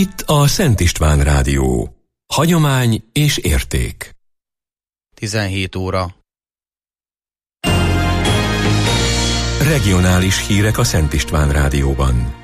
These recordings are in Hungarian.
Itt a Szent István Rádió. Hagyomány és érték. 17 óra. Regionális hírek a Szent István Rádióban.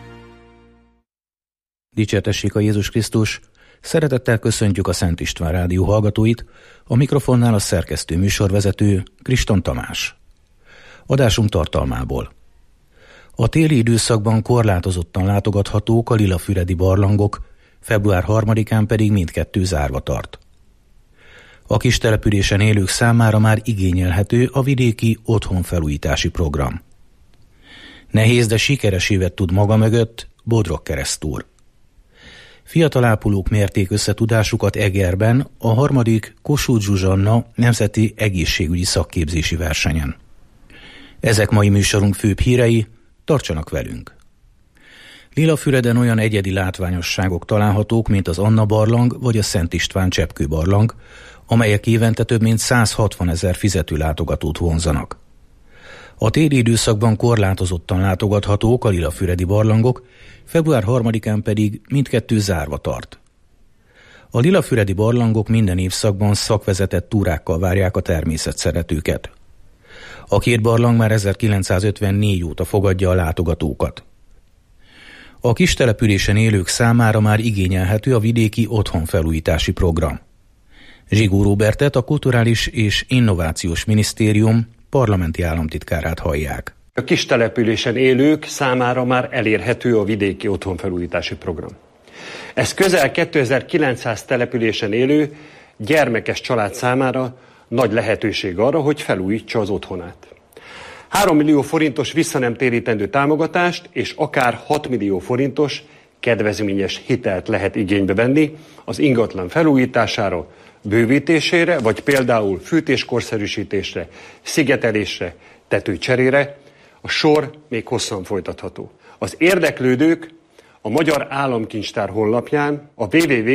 Dicsértessék a Jézus Krisztus! Szeretettel köszöntjük a Szent István Rádió hallgatóit, a mikrofonnál a szerkesztő műsorvezető Kriston Tamás. Adásunk tartalmából. A téli időszakban korlátozottan látogathatók a Lilafüredi barlangok, február 3-án pedig mindkettő zárva tart. A kis településen élők számára már igényelhető a vidéki otthonfelújítási program. Nehéz, de sikeres évet tud maga mögött Bodrog Keresztúr. Fiatal ápolók mérték összetudásukat Egerben a 3. Kossuth Zsuzsanna nemzeti egészségügyi szakképzési versenyen. Ezek mai műsorunk főbb hírei, tartsanak velünk! Lilafüreden olyan egyedi látványosságok találhatók, mint az Anna barlang vagy a Szent István cseppkő barlang, amelyek évente több mint 160 000 fizető látogatót vonzanak. A téli időszakban korlátozottan látogathatók a Lilafüredi barlangok, február 3-án pedig mindkettő zárva tart. A Lilafüredi barlangok minden évszakban szakvezetett túrákkal várják a természetszeretőket. A két barlang már 1954 óta fogadja a látogatókat. A kis településen élők számára már igényelhető a vidéki otthonfelújítási program. Zsigó Róbertet, a Kulturális és Innovációs Minisztérium parlamenti államtitkárát hallják. A kis településen élők számára már elérhető a vidéki otthonfelújítási program. Ez közel 2900 településen élő gyermekes család számára nagy lehetőség arra, hogy felújítsa az otthonát. 3 millió forintos visszanemtérítendő támogatást és akár 6 millió forintos kedvezményes hitelt lehet igénybe venni az ingatlan felújítására, bővítésére, vagy például fűtéskorszerűsítésre, szigetelésre, tetőcserére. A sor még hosszan folytatható. Az érdeklődők a Magyar Államkincstár honlapján, a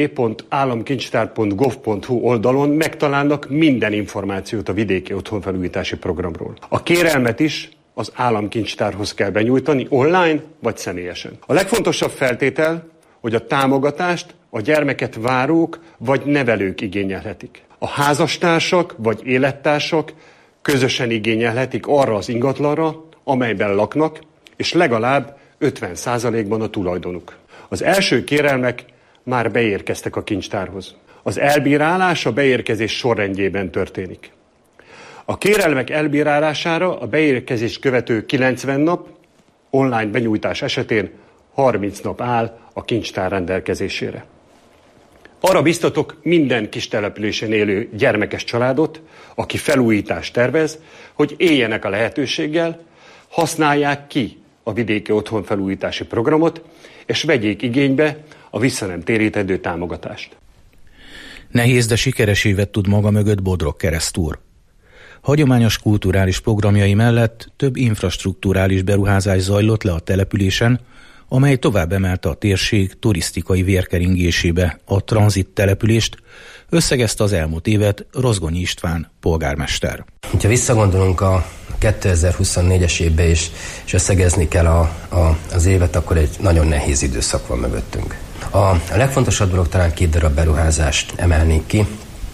www.államkincstár.gov.hu oldalon megtalálnak minden információt a vidéki otthonfelújítási programról. A kérelmet is az Államkincstárhoz kell benyújtani online vagy személyesen. A legfontosabb feltétel, hogy a támogatást a gyermeket várók vagy nevelők igényelhetik. A házastársak vagy élettársak közösen igényelhetik arra az ingatlanra, amelyben laknak, és legalább 50%-ban a tulajdonuk. Az első kérelmek már beérkeztek a kincstárhoz. Az elbírálás a beérkezés sorrendjében történik. A kérelmek elbírálására a beérkezést követő 90 nap, online benyújtás esetén 30 nap áll a kincstár rendelkezésére. Arra biztatok minden kis településen élő gyermekes családot, aki felújítást tervez, hogy éljenek a lehetőséggel, használják ki a vidéki otthonfelújítási programot, és vegyék igénybe a visszanemtérítendő támogatást. Nehéz, de sikeres évet tud maga mögött Bodrog Keresztúr. Hagyományos kulturális programjai mellett több infrastrukturális beruházás zajlott le a településen, amely tovább emelte a térség turisztikai vérkeringésébe a tranzit települést, összegezte az elmúlt évet Rozgonyi István polgármester. Ha visszagondolunk a 2024-es évbe is, és összegezni kell az évet, akkor egy nagyon nehéz időszak van mögöttünk. A legfontosabb dolog talán 2 darab beruházást emelnék ki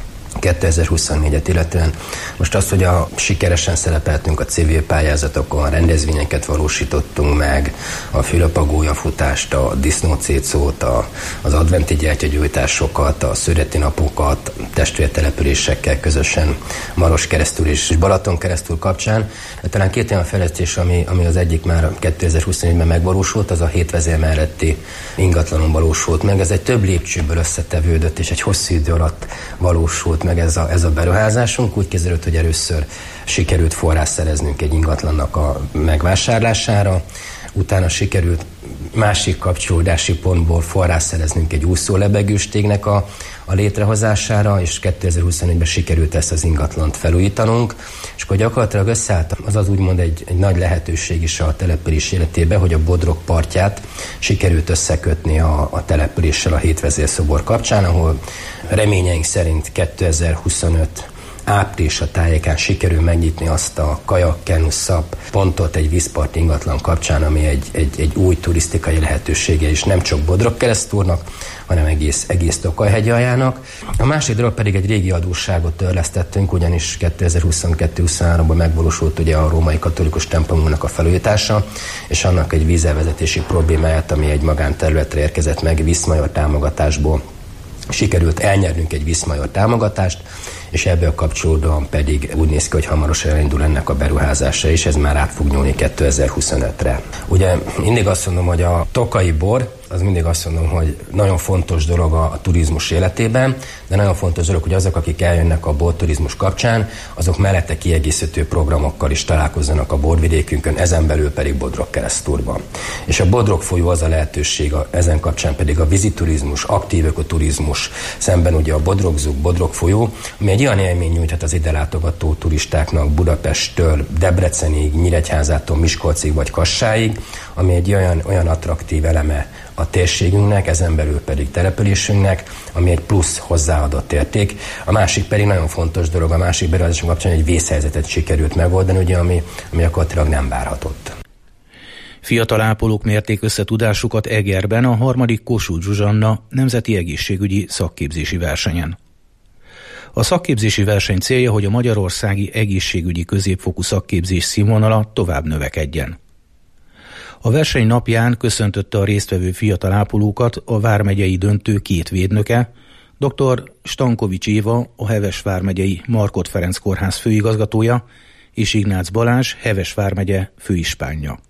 2024-et illetően. Most azt, hogy sikeresen szerepeltünk a civil pályázatokon, rendezvényeket valósítottunk meg, a fülöpagólyafutást, a disznócécót, az adventi gyertyagyújtásokat, a szüreti napokat, testvértelepülésekkel közösen Maros keresztül és Balaton keresztül kapcsán. Talán 2 olyan fejlesztés, ami az egyik már 2024-ben megvalósult, az a 7 vezér melletti ingatlanon valósult meg. Ez egy több lépcsőből összetevődött, és egy hosszú idő alatt valósult meg ez a beruházásunk. Úgy kezdődött, hogy először sikerült forrás szereznünk egy ingatlannak a megvásárlására, utána sikerült másik kapcsolódási pontból forrás szereznünk egy úszólebegőstégnek a létrehozására, és 2024-ben sikerült ezt az ingatlant felújítanunk, és akkor gyakorlatilag összeállt az úgymond egy nagy lehetőség is a település életébe, hogy a Bodrog partját sikerült összekötni a településsel a 7 vezérszobor kapcsán, ahol reményeink szerint 2025 áprilisa tájékán sikerül megnyitni azt a kajak, kenu, szap pontot egy vízpart ingatlan kapcsán, ami egy új turisztikai lehetősége is nem csak Bodrog Keresztúrnak, hanem egész Tokaj-hegy aljának. A másik dolog pedig egy régi adósságot törlesztettünk, ugyanis 2022-23-ban megvalósult ugye a római katolikus templomunknak a felújítása, és annak egy vízelvezetési problémáját, ami egy magánterületre érkezett meg Viszmajor támogatásból. Sikerült elnyernünk egy Viszmajor támogatást, és ebből kapcsolódóan pedig úgy néz ki, hogy hamarosan elindul ennek a beruházása, és ez már át fog nyúlni 2025-re. Ugye mindig azt mondom, hogy a tokaji bor, az mindig azt mondom, hogy nagyon fontos dolog a turizmus életében, de nagyon fontos dolog, hogy azok, akik eljönnek a borturizmus kapcsán, azok mellette kiegészítő programokkal is találkozzanak a borvidékünkön, ezen belül pedig Bodrog keresztúrban. És a Bodrog folyó az a lehetőség, ezen kapcsán pedig a víziturizmus, aktív ökoturizmus, szemben ugye a Bodrogzug, Bodrog folyó, ami egy olyan élmény nyújthat az ide látogató turistáknak Budapesttől, Debrecenig, Nyíregyházától, Miskolcig vagy Kassáig, ami egy olyan attraktív eleme a térségünknek, ezen belül pedig településünknek, ami egy plusz hozzáadott érték. A másik pedig nagyon fontos dolog, a másik beruházásunk kapcsán egy vészhelyzetet sikerült megoldani, ugye, ami gyakorlatilag nem várhatott. Fiatal ápolók mérték össze tudásukat Egerben a 3. Kossuth Zsuzsanna nemzeti egészségügyi szakképzési versenyen. A szakképzési verseny célja, hogy a magyarországi egészségügyi középfokú szakképzés színvonala tovább növekedjen. A verseny napján köszöntötte a résztvevő fiatal ápolókat a vármegyei döntő 2 védnöke, dr. Stankovics Éva, a Heves vármegyei Markhot Ferenc kórház főigazgatója, és Ignác Balázs, Heves vármegye főispánja.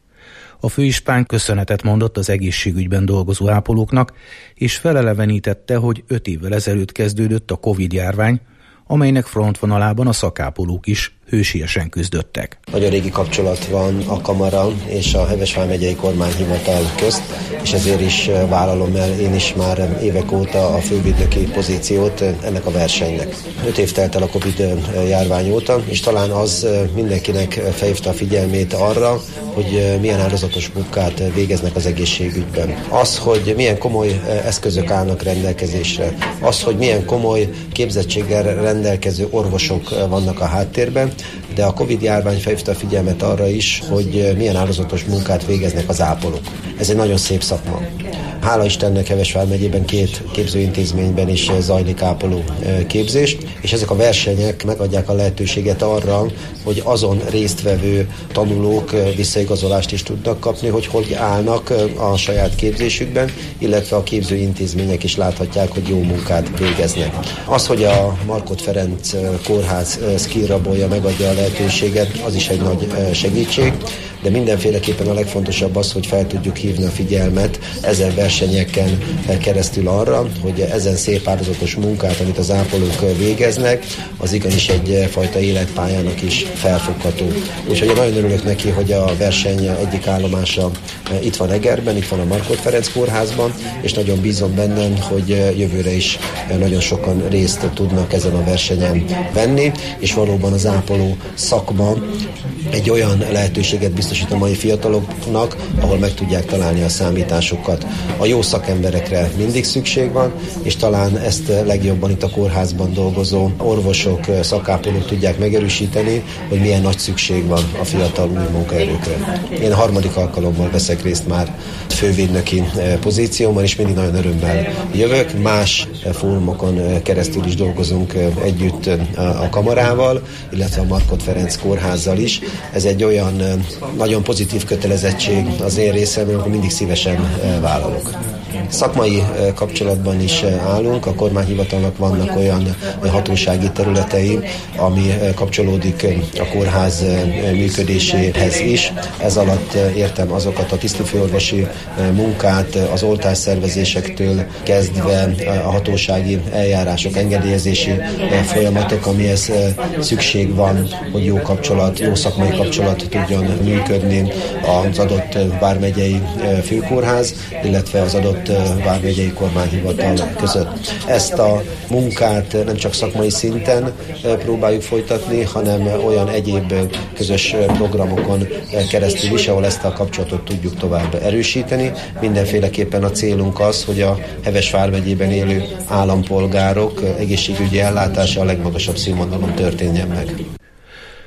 A főispán köszönetet mondott az egészségügyben dolgozó ápolóknak, és felelevenítette, hogy 5 évvel ezelőtt kezdődött a Covid-járvány, amelynek frontvonalában a szakápolók is hősiesen küzdöttek. Nagyon régi kapcsolat van a kamara és a Heves vármegyei kormányhivatal közt, és ezért is vállalom el én is már évek óta a fővédnöki pozíciót ennek a versenynek. 5 év telt el a Covid járvány óta, és talán az mindenkinek felhívta a figyelmét arra, hogy milyen áldozatos munkát végeznek az egészségügyben. Az, hogy milyen komoly eszközök állnak rendelkezésre, az, hogy milyen komoly képzettséggel rendelkező orvosok vannak a háttérben, de a Covid-járvány felhívta a figyelmet arra is, hogy milyen áldozatos munkát végeznek az ápolók. Ez egy nagyon szép szakma. Hála Istennek Heves vármegyében 2 képzőintézményben is zajlik ápoló képzés, és ezek a versenyek megadják a lehetőséget arra, hogy azon résztvevő tanulók visszaigazolást is tudnak kapni, hogy állnak a saját képzésükben, illetve a képzőintézmények is láthatják, hogy jó munkát végeznek. Az, hogy a Markhot Ferenc kórház skillrabolja megadja a lehetőséget, az is egy nagy segítség, de mindenféleképpen a legfontosabb az, hogy fel tudjuk hívni a figyelmet ezen versenyeken keresztül arra, hogy ezen szép áldozatos munkát, amit az ápolók végeznek, az igenis egyfajta életpályának is felfogható. Úgyhogy nagyon örülök neki, hogy a verseny egyik állomása itt van Egerben, itt van a Markhot Ferenc kórházban, és nagyon bízom bennem, hogy jövőre is nagyon sokan részt tudnak ezen a versenyen venni, és valóban az ápoló szakma egy olyan lehetőséget biztosít a mai fiataloknak, ahol meg tudják találni a számításokat. A jó szakemberekre mindig szükség van, és talán ezt legjobban itt a kórházban dolgozó orvosok, szakápolók tudják megerősíteni, hogy milyen nagy szükség van a fiatal új munkaerőkre. Én a 3. alkalommal veszek részt már fővédnöki pozícióban, és mindig nagyon örömmel jövök. Más fórumokon keresztül is dolgozunk együtt a kamarával, illetve a Markhot Ferenc kórházzal is. Ez egy olyan nagyon pozitív kötelezettség az én részemről, hogy mindig szívesen vállalok. Szakmai kapcsolatban is állunk, a kormányhivatalnak vannak olyan hatósági területei, ami kapcsolódik a kórház működéséhez is. Ez alatt értem azokat a tisztifőorvosi munkát, az oltásszervezésektől kezdve a hatósági eljárások, engedélyezési folyamatok, amihez szükség van, hogy jó kapcsolat, jó szakmai kapcsolat tudjon működni az adott vármegyei főkórház, illetve az adott vármegyei kormányhivatal között. Ezt a munkát nem csak szakmai szinten próbáljuk folytatni, hanem olyan egyéb közös programokon keresztül is, ahol ezt a kapcsolatot tudjuk tovább erősíteni. Mindenféleképpen a célunk az, hogy a Heves vármegyében élő állampolgárok egészségügyi ellátása a legmagasabb színvonalon történjen meg.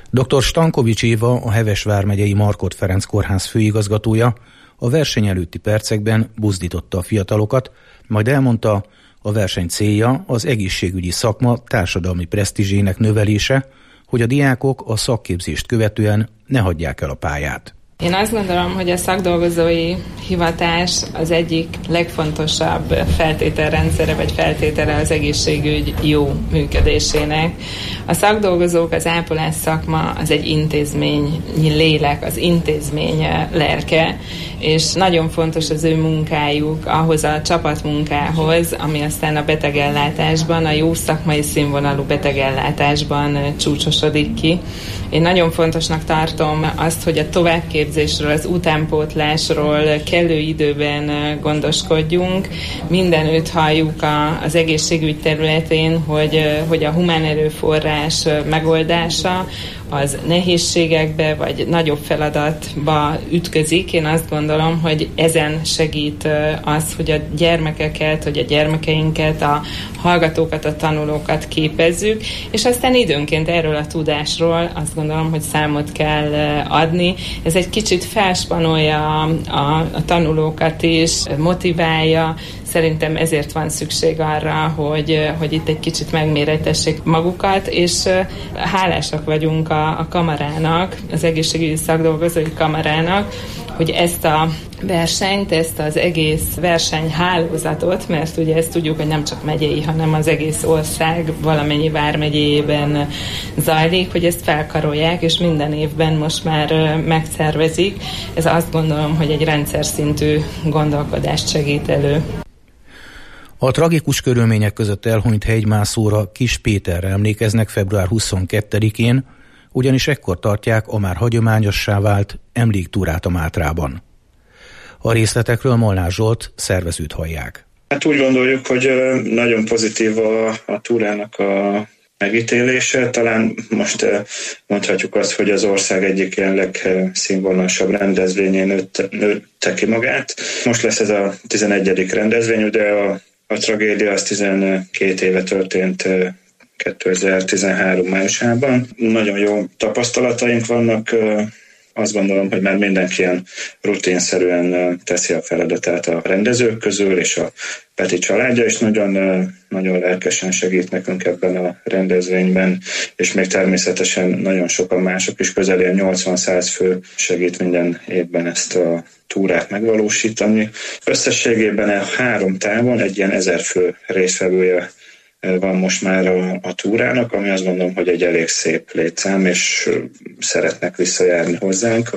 Dr. Stankovics Éva, a Heves vármegyei Markhot Ferenc kórház főigazgatója a verseny előtti percekben buzdította a fiatalokat, majd elmondta, a verseny célja az egészségügyi szakma társadalmi presztízsének növelése, hogy a diákok a szakképzést követően ne hagyják el a pályát. Én azt gondolom, hogy a szakdolgozói hivatás az egyik legfontosabb feltételrendszere vagy feltétele az egészségügy jó működésének. A szakdolgozók, az ápolás szakma az egy intézményi lélek, az intézmény lelke, és nagyon fontos az ő munkájuk ahhoz a csapatmunkához, ami aztán a betegellátásban, a jó szakmai színvonalú betegellátásban csúcsosodik ki. Én nagyon fontosnak tartom azt, hogy a továbbképzésről, az utánpótlásról kellő időben gondoskodjunk. Mindenütt halljuk az egészségügy területén, hogy a humán erőforrás megoldása az nehézségekbe vagy nagyobb feladatba ütközik. Én azt gondolom, hogy ezen segít az, hogy a gyermekeket, hogy a gyermekeinket, a hallgatókat, a tanulókat képezzük, és aztán időnként erről a tudásról azt gondolom, hogy számot kell adni. Ez egy kicsit felspanolja a tanulókat is, motiválja. Szerintem ezért van szükség arra, hogy itt egy kicsit megméretessék magukat, és hálásak vagyunk a kamarának, az egészségügyi szakdolgozói kamarának, hogy ezt a versenyt, ezt az egész versenyhálózatot, mert ugye ezt tudjuk, hogy nem csak megyei, hanem az egész ország valamennyi vármegyében zajlik, hogy ezt felkarolják, és minden évben most már megszervezik. Ez azt gondolom, hogy egy rendszer szintű gondolkodást segít elő. A tragikus körülmények között elhunyt hegymászóra Kis Péterre emlékeznek február 22-én, ugyanis ekkor tartják a már hagyományossá vált emléktúrát a Mátrában. A részletekről Molnár Zsolt szervezőt hallják. Hát úgy gondoljuk, hogy nagyon pozitív a túrának a megítélése. Talán most mondhatjuk azt, hogy az ország egyik ilyen legszínvonalasabb rendezvényén nőtte ki magát. Most lesz ez a 11. rendezvény, de a tragédia az 12 éve történt 2013 májusában. Nagyon jó tapasztalataink vannak. Azt gondolom, hogy már mindenki ilyen rutinszerűen teszi a feladatát a rendezők közül, és a Peti családja is nagyon, nagyon lelkesen segít nekünk ebben a rendezvényben, és még természetesen nagyon sokan mások is, közel 80-100 fő segít minden évben ezt a túrát megvalósítani. Összességében a 3 távon egy ilyen 1000 fő résztvevője van most már a túrának, ami azt gondolom, hogy egy elég szép létszám, és szeretnek visszajárni hozzánk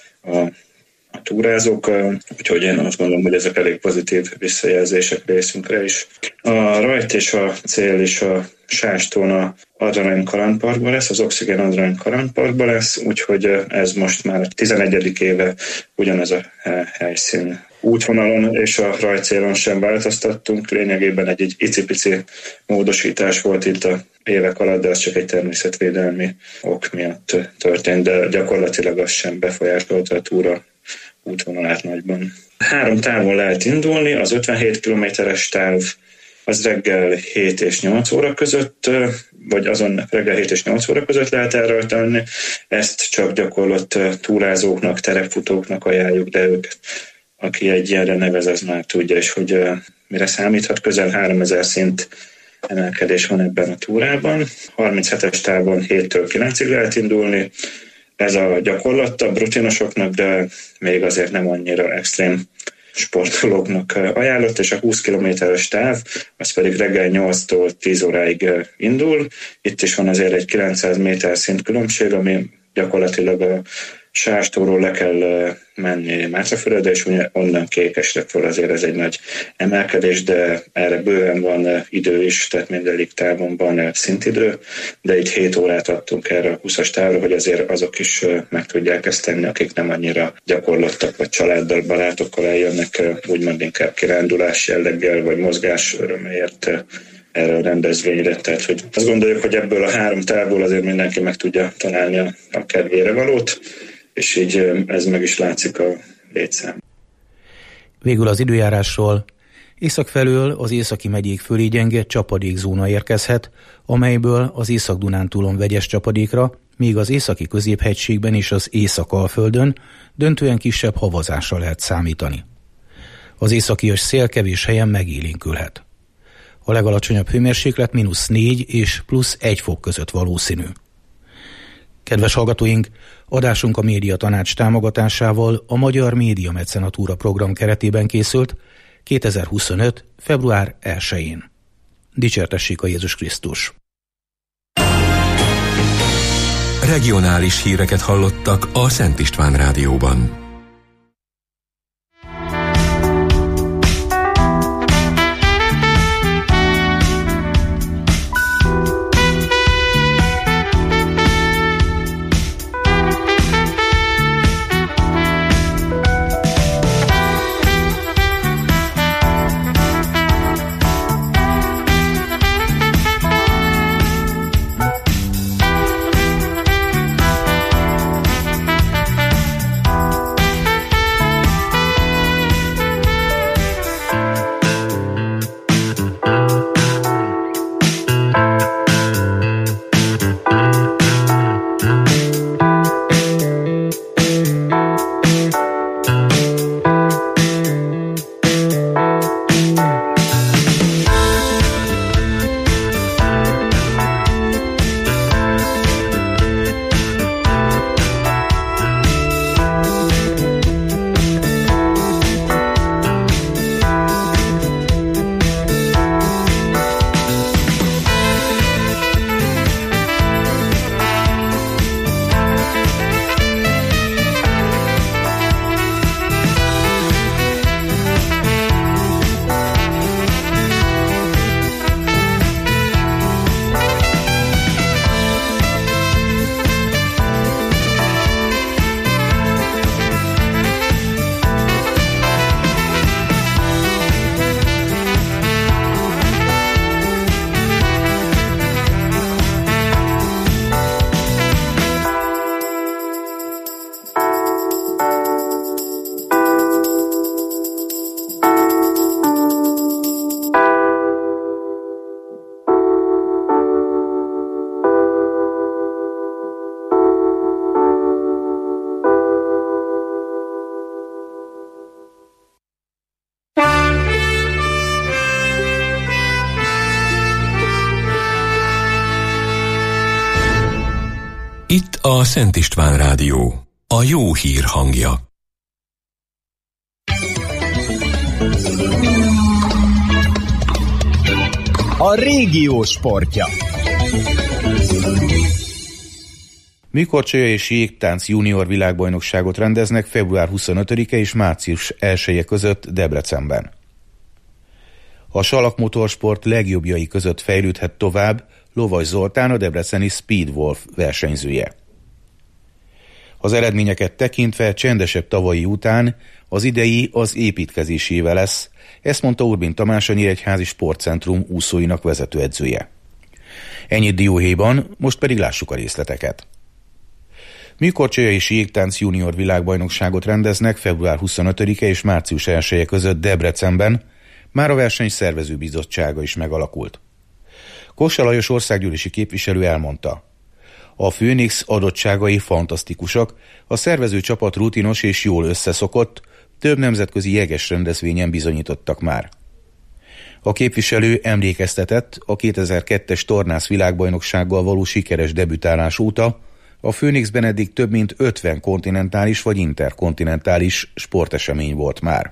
a túrázók, úgyhogy én azt gondolom, hogy ezek elég pozitív visszajelzések részünkre is. A rajt és a cél is a Sástón a Adrany Kalandparkban lesz, az Oxigén Adrany Kalandparkban lesz, úgyhogy ez most már 11. éve ugyanez a helyszín. Útvonalon és a rajtcélon sem változtattunk, lényegében egy icipici módosítás volt itt a évek alatt, de ez csak egy természetvédelmi ok miatt történt, de gyakorlatilag az sem befolyásolta a túra útvonalát nagyban. 3 távon lehet indulni, az 57 kilométeres táv az reggel 7 és 8 óra között, vagy azon reggel 7 és 8 óra között lehet elrajtolni. Ezt csak gyakorlott túrázóknak, terepfutóknak ajánljuk, de ők, aki egy ilyenre nevez, az már tudja is, hogy mire számíthat. Közel 3000 szint emelkedés van ebben a túrában. 37-es távon 7-től 9-ig lehet indulni. Ez a gyakorlatabb rutinosoknak, de még azért nem annyira extrém sportolóknak ajánlott, és a 20 kilométeres táv, az pedig reggel 8-tól 10 óráig indul. Itt is van azért egy 900 méter szint különbség, ami gyakorlatilag a Sástóról le kell menni Mátraföldre, és onnan Kékesre föl, azért ez egy nagy emelkedés, de erre bőven van idő is, tehát mindegyik távon van szintidő, de itt 7 órát adtunk erre a 20-as távra, hogy azért azok is meg tudják ezt tenni, akik nem annyira gyakorlottak, vagy családdal, barátokkal eljönnek, úgymond inkább kirándulás jelleggel, vagy mozgás öröméért erre a rendezvényre. Tehát hogy azt gondoljuk, hogy ebből a 3 távból azért mindenki meg tudja találni a kedvére valót, és így ez meg is látszik a létszám. Végül az időjárásról. Észak felől az északi megyék fölé gyenge csapadékzóna érkezhet, amelyből az Észak-Dunántúlon vegyes csapadékra, míg az északi középhegységben és az Észak-Alföldön döntően kisebb havazásra lehet számítani. Az északias szél kevés helyen megélénkülhet. A legalacsonyabb hőmérséklet -4 és +1 fok között valószínű. Kedves hallgatóink, adásunk a Média Tanács támogatásával a Magyar Média Mecenatúra program keretében készült 2025. február 1-én. Dicsértessék a Jézus Krisztus! Regionális híreket hallottak a Szent István Rádióban. Itt a Szent István Rádió, a jó hír hangja. A régió sportja. Műkorcsolya és jégtánc junior világbajnokságot rendeznek február 25-e és március 1-e között Debrecenben. A salakmotorsport legjobbjai között fejlődhet tovább Lovas Zoltán, a debreceni Speedwolf versenyzője. Az eredményeket tekintve csendesebb tavalyi után az idei az építkezési éve lesz, ezt mondta Urbin Tamás, a Nyíregyházi Sportcentrum úszóinak vezetőedzője. Ennyit dióhéjban, most pedig lássuk a részleteket. Műkorcsolya és jégtánc junior világbajnokságot rendeznek február 25-e és március 1-e között Debrecenben, már a verseny szervezőbizottsága is megalakult. Kossa Lajos országgyűlési képviselő elmondta: a Phoenix adottságai fantasztikusak, a szervező csapat rutinos és jól összeszokott, több nemzetközi jeges rendezvényen bizonyítottak már. A képviselő emlékeztetett a 2002-es tornász világbajnoksággal való sikeres debütálás óta, a Phoenixben eddig több mint 50 kontinentális vagy interkontinentális sportesemény volt már.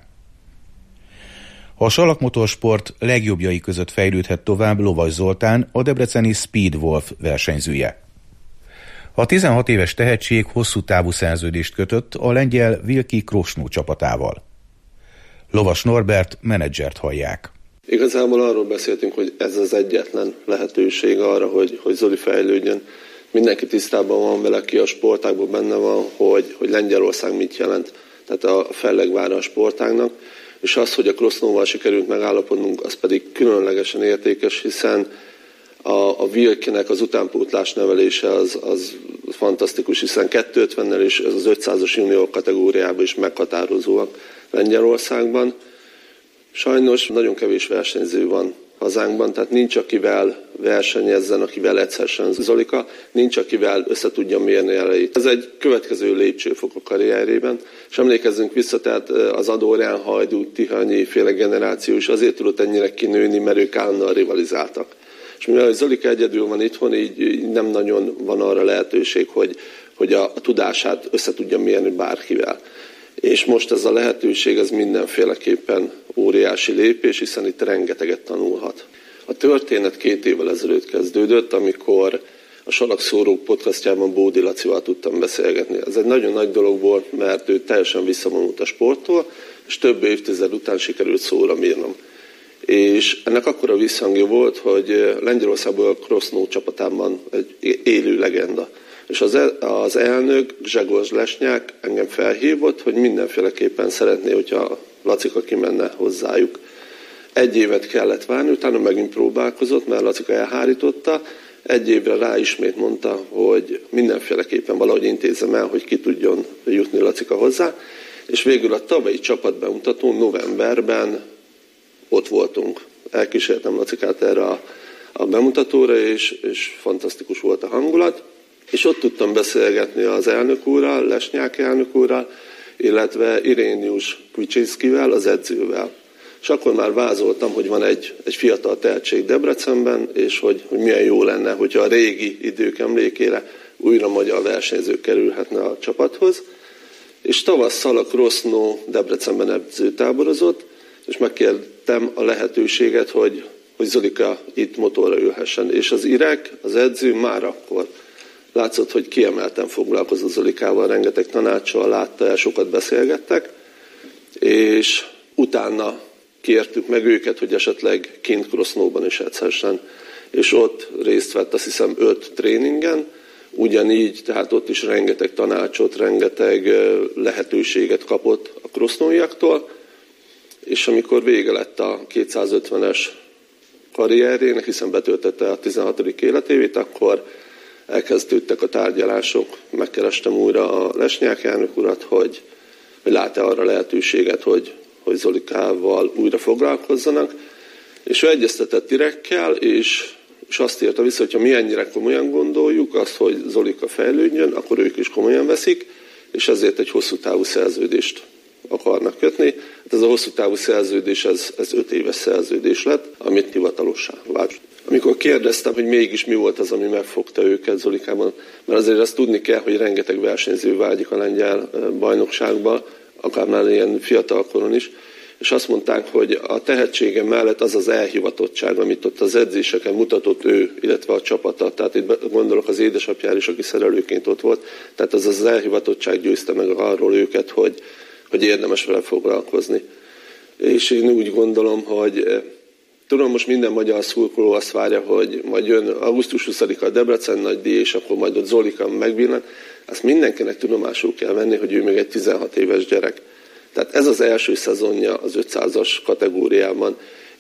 A salakmotorsport legjobbjai között fejlődhet tovább Lovas Zoltán, a debreceni Speedwolf versenyzője. A 16 éves tehetség hosszú távú szerződést kötött a lengyel Wilki Krosnó csapatával. Lovas Norbert menedzsert hallják. Igazából arról beszéltünk, hogy ez az egyetlen lehetőség arra, hogy Zoli fejlődjön. Mindenki tisztában van vele, ki a sportágban benne van, hogy Lengyelország mit jelent, tehát a fellegvára a sportágnak, és az, hogy a Krosznóval sikerült megállapodnunk, az pedig különlegesen értékes, hiszen a Wilkinek az utánpótlás nevelése az fantasztikus, hiszen 250-nel és az 500-as junior kategóriában is meghatározóak Lengyelországban. Sajnos nagyon kevés versenyző van hazánkban, tehát nincs akivel versenyezzen, akivel egyszerűen Zolika, nincs akivel össze tudja mérni erejét. Ez egy következő lépcsőfok a karrierében, és emlékezzünk vissza, tehát az Adorján, Hajdú, Tihanyi féle generáció is azért tudott ennyire kinőni, mert ők állandóan rivalizáltak. És mivel Zolika egyedül van itthon, így nem nagyon van arra lehetőség, hogy a tudását össze tudja mérni bárkivel. És most ez a lehetőség, ez mindenféleképpen óriási lépés, hiszen itt rengeteget tanulhat. A történet 2 évvel ezelőtt kezdődött, amikor a Salak-szóró podcastjában Bódi Lacival tudtam beszélgetni. Ez egy nagyon nagy dolog volt, mert ő teljesen visszavonult a sporttól, és több évtized után sikerült szóra bírnom. És ennek akkora visszhangja volt, hogy Lengyelországból a Krosno csapatában egy élő legenda. És az elnök, Grzegorz Lesnyák engem felhívott, hogy mindenféleképpen szeretné, hogyha Lacika kimenne hozzájuk. 1 évet kellett várni, utána megint próbálkozott, mert Lacika elhárította. 1 évre rá ismét mondta, hogy mindenféleképpen valahogy intézem el, hogy ki tudjon jutni Lacika hozzá. És végül a tavalyi csapatbemutatón novemberben ott voltunk. Elkísértem Lacikát erre a bemutatóra, és fantasztikus volt a hangulat. És ott tudtam beszélgetni az elnök úrral, Lesnyák elnök úrral, illetve Irénius Kvicsinszkivel, az edzővel. És akkor már vázoltam, hogy van egy fiatal tehetség Debrecenben, és hogy milyen jó lenne, hogyha a régi idők emlékére újra magyar versenyzők kerülhetne a csapathoz. És tavasszal a Krosno Debrecenben edzőtáborozott, és megkértem a lehetőséget, hogy Zolika itt motorra ülhessen. És az Irek, az edző már akkor látszott, hogy kiemelten foglalkozott Zolikával, rengeteg tanácssal látta el, sokat beszélgettek, és utána kértük meg őket, hogy esetleg kint Krosznóban is egyszerűen, és ott részt vett, azt hiszem 5 tréningen, ugyanígy, tehát ott is rengeteg tanácsot, rengeteg lehetőséget kapott a krosznóiaktól, és amikor vége lett a 250-es karrierjének, hiszen betöltette a 16. életévét, akkor elkezdődtek a tárgyalások, megkerestem újra a Lesnyák elnök urat, hogy lát-e arra lehetőséget, hogy Zolikával újra foglalkozzanak, és ő egyeztetett Irekkel, és azt írta vissza, hogy ha mi ennyire komolyan gondoljuk azt, hogy Zolika fejlődjön, akkor ők is komolyan veszik, és ezért egy hosszú távú szerződést akarnak kötni. Hát ez a hosszú távú szerződés, ez 5 éves szerződés lett, amit hivatalossá vált. Amikor kérdeztem, hogy mégis mi volt az, ami megfogta őket Zolikában, mert azért azt tudni kell, hogy rengeteg versenyző vágyik a lengyel bajnokságba, akár már ilyen fiatalkoron is, és azt mondták, hogy a tehetsége mellett az az elhivatottság, amit ott az edzéseken mutatott ő, illetve a csapata, tehát itt gondolok az édesapjára is, aki szerelőként ott volt, tehát az elhivatottság győzte meg arról őket, hogy érdemes vele foglalkozni. És én úgy gondolom, hogy tudom, most minden magyar szurkoló azt várja, hogy majd jön augusztus 20-a a Debrecen nagydíj, és akkor majd ott Zolika megvillan. Azt mindenkinek tudomásul kell venni, hogy ő még egy 16 éves gyerek. Tehát ez az első szezonja az 500-as kategóriában,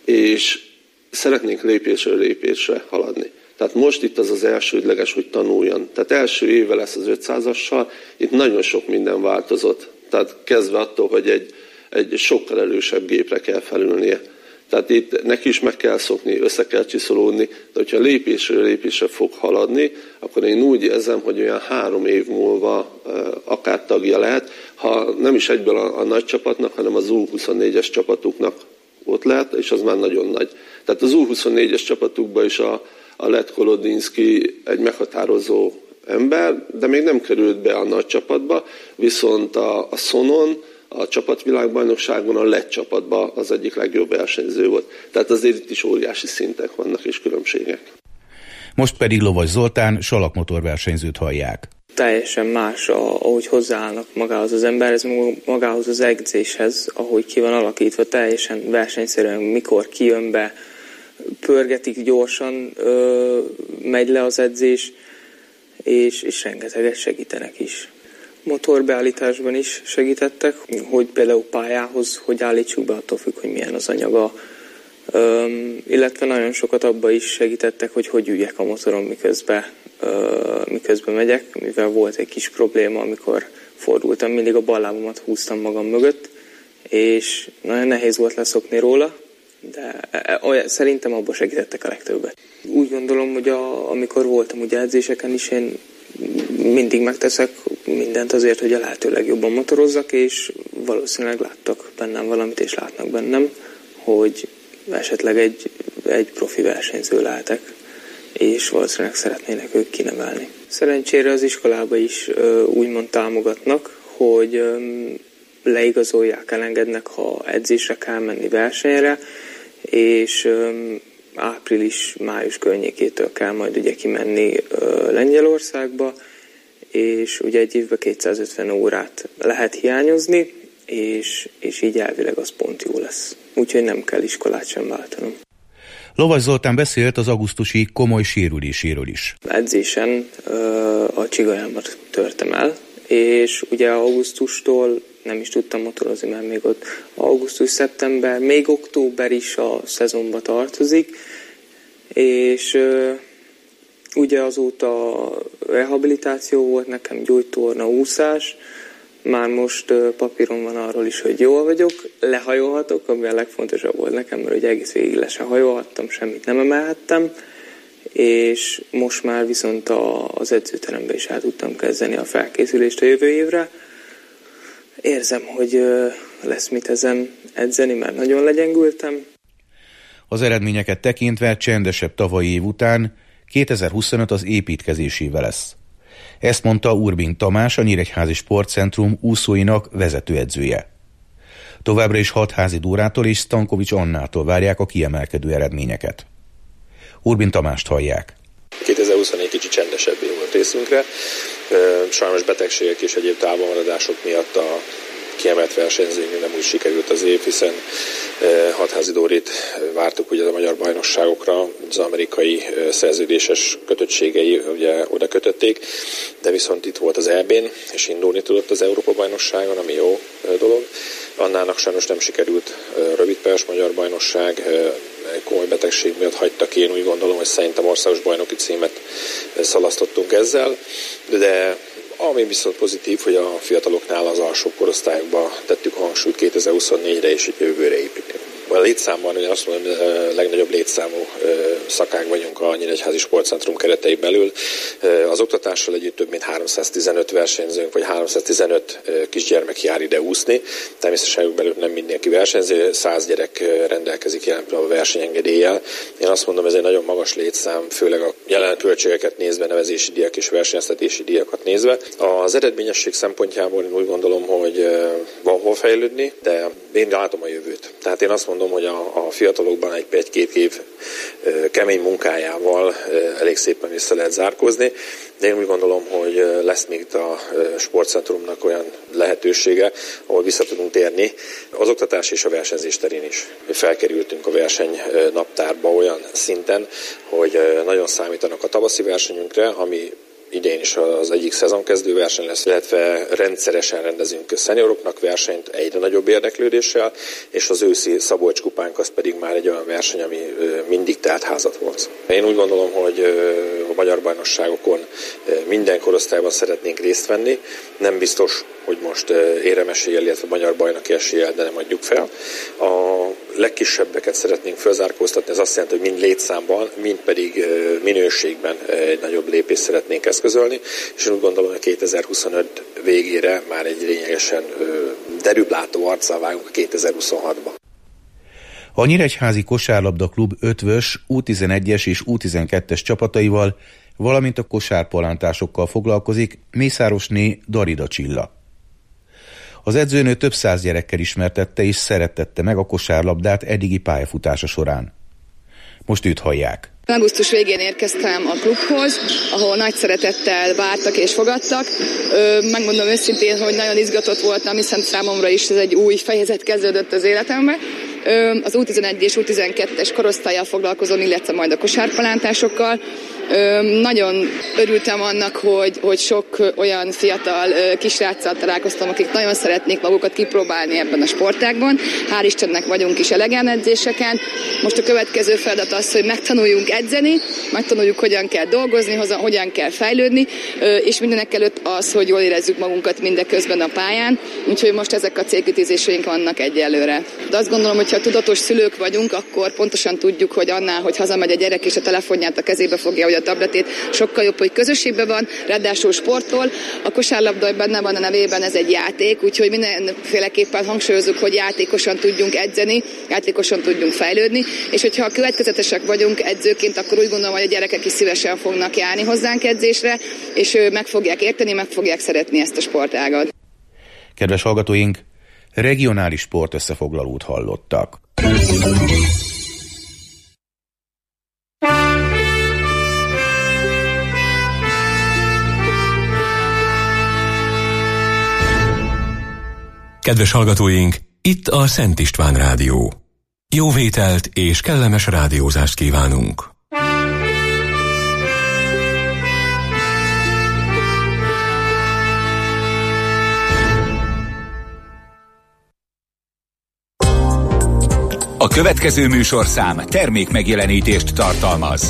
és szeretnénk lépésről lépésre haladni. Tehát most itt az elsődleges, hogy tanuljon. Tehát első éve lesz az 500-assal, itt nagyon sok minden változott. Tehát kezdve attól, hogy egy sokkal erősebb gépre kell felülnie. Tehát itt neki is meg kell szokni, össze kell csiszolódni, de hogyha lépésről lépésre fog haladni, akkor én úgy érzem, hogy olyan 3 év múlva akár tagja lehet, ha nem is egyből a nagy csapatnak, hanem az U24-es csapatuknak ott lehet, és az már nagyon nagy. Tehát az U24-es csapatukban is a Lett Kolodinszki egy meghatározó ember, de még nem került be a nagy csapatba, viszont a Szonon, a csapatvilágbajnokságon a Lett csapatban az egyik legjobb versenyző volt. Tehát azért itt is óriási szintek vannak és különbségek. Most pedig Lovas Zoltán salakmotorversenyzőt hallják. Teljesen más, ahogy hozzáállnak magához az emberhez, magához az edzéshez, ahogy ki van alakítva, teljesen versenyszerűen, mikor kijön be, pörgetik gyorsan, megy le az edzés, és rengeteget segítenek is. Motorbeállításban is segítettek, hogy például pályához, hogy állítsuk be, attól függ, hogy milyen az anyaga. Illetve nagyon sokat abban is segítettek, hogy üljek a motoron, miközben megyek, mivel volt egy kis probléma, amikor fordultam, mindig a bal lábamat húztam magam mögött, és nagyon nehéz volt leszokni róla, de szerintem abban segítettek a legtöbbet. Úgy gondolom, hogy amikor voltam ugye edzéseken is, én mindig megteszek mindent azért, hogy a lehető legjobban motorozzak, és valószínűleg láttak bennem valamit, és látnak bennem, hogy esetleg egy profi versenyző lehetek, és valószínűleg szeretnének ők kinevelni. Szerencsére az iskolába is úgymond támogatnak, hogy leigazolják, elengednek, ha edzésre kell menni versenyre, és április-május környékétől kell majd ugye kimenni Lengyelországba, és ugye egy évben 250 órát lehet hiányozni, és így elvileg az pont jó lesz. Úgyhogy nem kell iskolát sem váltanom. Lovas Zoltán beszélt az augusztusi komoly sérüléséről is. Edzésen a csigajámat törtem el, és ugye augusztustól nem is tudtam motorozni, mert még ott augusztus, szeptember, még október is a szezonba tartozik, és ugye azóta rehabilitáció volt nekem, gyógytorna, úszás, már most papíron van arról is, hogy jól vagyok, lehajolhatok, ami a legfontosabb volt nekem, mert ugye egész végig le sem hajolhattam, semmit nem emelhettem, és most már viszont az edzőterembe is el tudtam kezdeni a felkészülést a jövő évre. Érzem, hogy lesz mit ezen edzeni, mert nagyon legyengültem. Az eredményeket tekintve csendesebb tavalyi év után 2025 az építkezésével lesz. Ezt mondta Urbin Tamás, a Nyíregyházi Sportcentrum úszóinak vezetőedzője. Továbbra is Hatházi Dórától és Stankovics Annától várják a kiemelkedő eredményeket. Urbin Tamást hallják. 2024 kicsit csendesebb év volt részünkre. Sajnos betegségek és egyéb távolmaradások miatt a kiemelt versenyzőnknek nem úgy sikerült az év, hiszen Hatházi Dórit vártuk ugye a magyar bajnokságokra, az amerikai szerződéses kötöttségei ugye oda kötötték, de viszont itt volt az EB-n, és indulni tudott az Európa-bajnokságon, ami jó dolog. Annának sajnos nem sikerült rövidpályás magyar bajnokság, komoly betegség miatt hagytak. Én úgy gondolom, hogy szerintem országos bajnoki címet szalasztottunk ezzel, de ami viszont pozitív, hogy a fiataloknál az alsó korosztályokba tettük a hangsúlyt 2024-re és jövőre építeni. A létszámban, ugye azt mondom, a legnagyobb létszámú szakák vagyunk a Nyíregyházi Sportcentrum keretei belül. Az oktatással együtt több mint 315 versenyzőnk, vagy 315 kisgyermek jár ide úszni. Természetesen belül nem mindenki versenyző, 100 gyerek rendelkezik jelen pillanatban a versenyengedéllyel. Én azt mondom, ez egy nagyon magas létszám, főleg a jelen költségeket nézve, nevezési díjak és versenyeztetési díjakat nézve. Az eredményesség szempontjából én úgy gondolom, hogy van hol fejlődni, de én látom a jövőt. Tehát én azt mondom, hogy a fiatalokban egy-két év kemény munkájával elég szépen vissza lehet zárkózni, de én úgy gondolom, hogy lesz még itt a sportcentrumnak olyan lehetősége, ahol vissza tudunk térni az oktatás és a versenyzés terén is. Felkerültünk a versenynaptárba olyan szinten, hogy nagyon számítanak a tavaszi versenyünkre, ami idén is az egyik szezonkezdő verseny lesz, illetve rendszeresen rendezünk szenioroknak versenyt egyre nagyobb érdeklődéssel, és az őszi Szabolcs kupánk az pedig már egy olyan verseny, ami mindig teltházat volt. Én úgy gondolom, hogy a magyar bajnokságokon minden korosztályban szeretnénk részt venni. Nem biztos, hogy most éremeséllyel, illetve magyar bajnoki eséllyel, de nem adjuk fel. A legkisebbeket szeretnénk felzárkóztatni, ez azt jelenti, hogy mind létszámban, mind pedig minőségben egy nagyobb lépést szeretnénk eszközölni, és úgy gondolom, hogy 2025 végére már egy lényegesen derűblátó arccal vágunk a 2026-ba. A Nyíregyházi Kosárlabda Klub ötvös, U11-es és U12-es csapataival, valamint a kosárpalántásokkal foglalkozik Mészárosné Darida Csilla. Az edzőnő több száz gyerekkel ismertette és szerettette meg a kosárlabdát eddigi pályafutása során. Most őt hallják. Augusztus végén érkeztem a klubhoz, ahol nagy szeretettel vártak és fogadtak. Megmondom őszintén, hogy nagyon izgatott voltam, hiszen számomra is ez egy új fejezet kezdődött az életemben. Az U11 és U12-es korosztállyal foglalkozom, illetve majd a kosárpalántásokkal. Nagyon örültem annak, hogy sok olyan fiatal kisráccal találkoztam, akik nagyon szeretnék magukat kipróbálni ebben a sportágban. Hál' Istennek vagyunk is elegen edzéseken. Most a következő feladat az, hogy megtanuljunk edzeni, megtanuljuk, hogyan kell dolgozni, hogyan kell fejlődni, és mindenek előtt az, hogy jól érezzük magunkat mindeközben a pályán. Úgyhogy most ezek a célkitűzéseink vannak egyelőre. De azt gondolom, hogy ha tudatos szülők vagyunk, akkor pontosan tudjuk, hogy annál, hogy hazamegy a gyerek és a telefonját a kezébe fogja, vagy a tabletét, sokkal jobb, hogy közösségben van, ráadásul sportol. A kosárlabda benne van a nevében, ez egy játék, úgyhogy mindenféleképpen hangsúlyozunk, hogy játékosan tudjunk edzeni, játékosan tudjunk fejlődni, és hogyha következetesek vagyunk edzőként, akkor úgy gondolom, hogy a gyerekek is szívesen fognak járni hozzánk edzésre, és meg fogják érteni, meg fogják szeretni ezt a sportágat. Kedves hallgatóink, regionális sportösszefoglalót hallottak. Kedves hallgatóink, itt a Szent István Rádió. Jó vételt és kellemes rádiózást kívánunk! A következő műsorszám termékmegjelenítést tartalmaz.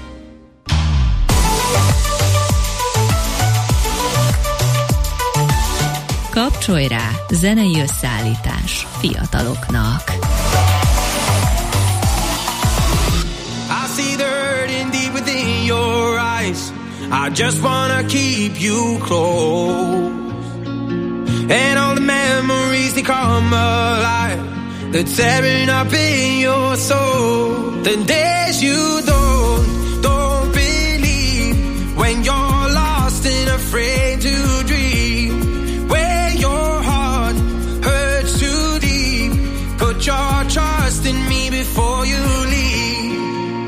Kapcsolj rá, zenei összeállítás fiataloknak. I see the hurting deep within your eyes. I just wanna keep you close. And all the memories, they come alive. They're tearing up in your soul. The days you don't believe, when you're lost and afraid to dream. Put your trust in me before you leave.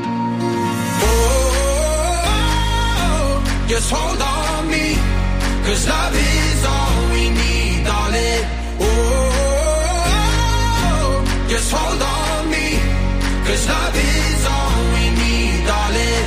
Oh, just hold on me, 'cause love is all we need, darling. Oh, just hold on me, 'cause love is all we need, darling.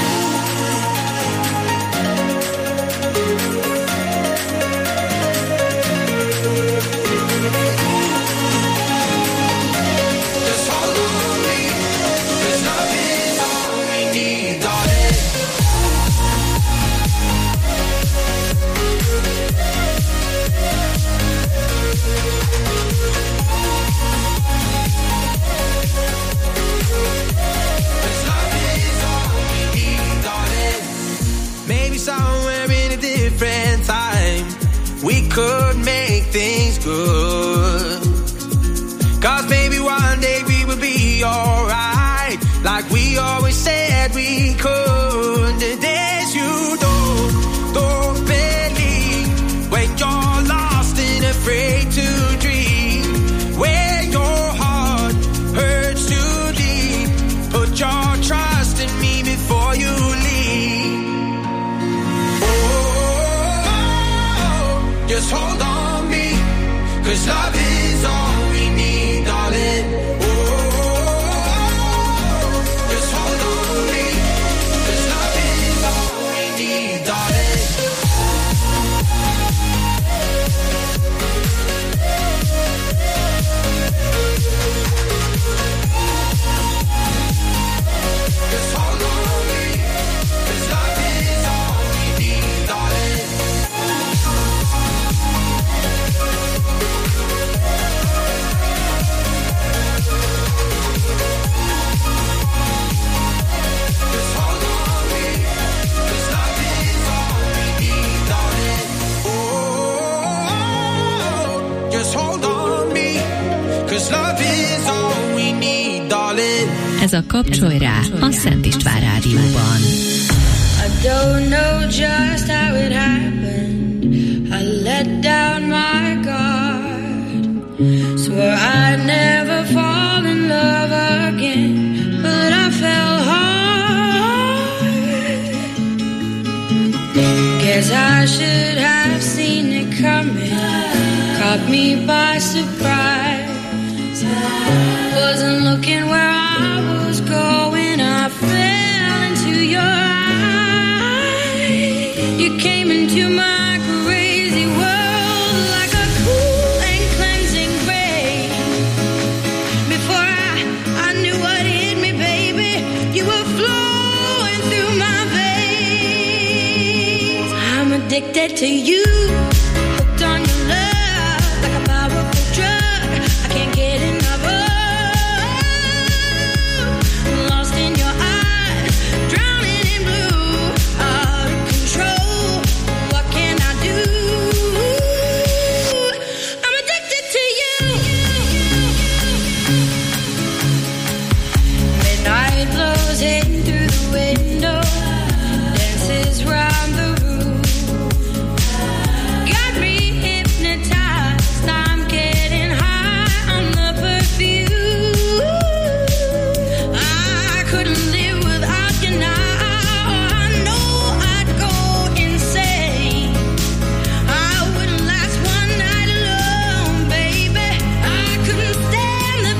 Somewhere in a different time we could make things good, 'cause maybe one day we will be alright, like we always said we could. The days you don't believe, when you're lost and afraid to dream, where your heart hurts too deep, put your trust in me before you leave. Just hold on me, 'cause love is all we need, darling. Oh, just hold on me, 'cause love is all we need, darling. Just hold on me, 'cause love is all we need, darling. Ez a Kapcsolj rá a Szent István Rádióban. I don't know just how it happened. I let down my guard. Swore I'd never fall in love again, but I fell hard. Guess I should have seen it coming. Caught me by surprise. Wasn't looking where I was going. I fell into your eyes. into my crazy world like a cool and cleansing rain. Before I knew what hit me, baby, you were flowing through my veins. I'm addicted to you, hooked on your love like a powerful drug. I can't get enough of. Lost in your eyes, drowning in blue, out of control. What can I do? I'm addicted to you. Midnight blows in through the window, dances round the room. Got me hypnotized, I'm getting high on the perfume. I couldn't live without you now. I know I'd go insane. I wouldn't last one night alone, baby. I couldn't stand the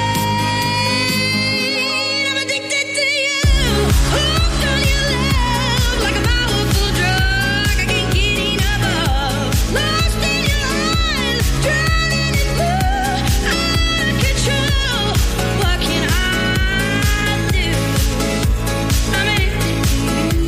pain. I'm addicted to you, hooked on your love like a powerful drug. I can't get enough of. Lost in your eyes, drowning in blue, out of control. What can I do? I'm addicted to you.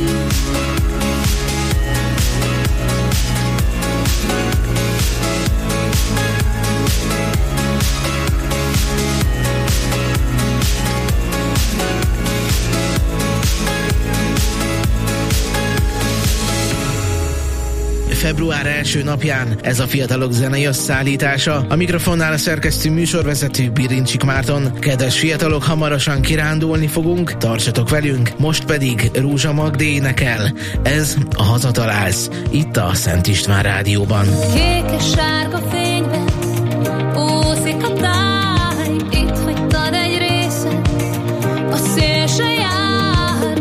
Február első napján ez a fiatalok zenei összeállítása. A mikrofonnál a szerkesztő műsorvezető Birincsik Márton. Kedves fiatalok, hamarosan kirándulni fogunk, tartsatok velünk, most pedig Rózsa Magdé énekel. Ez a Hazatalálsz, itt a Szent István Rádióban. Kékes-sárga fényben úszik a táj, itt hagytad egy részet, a szél se jár,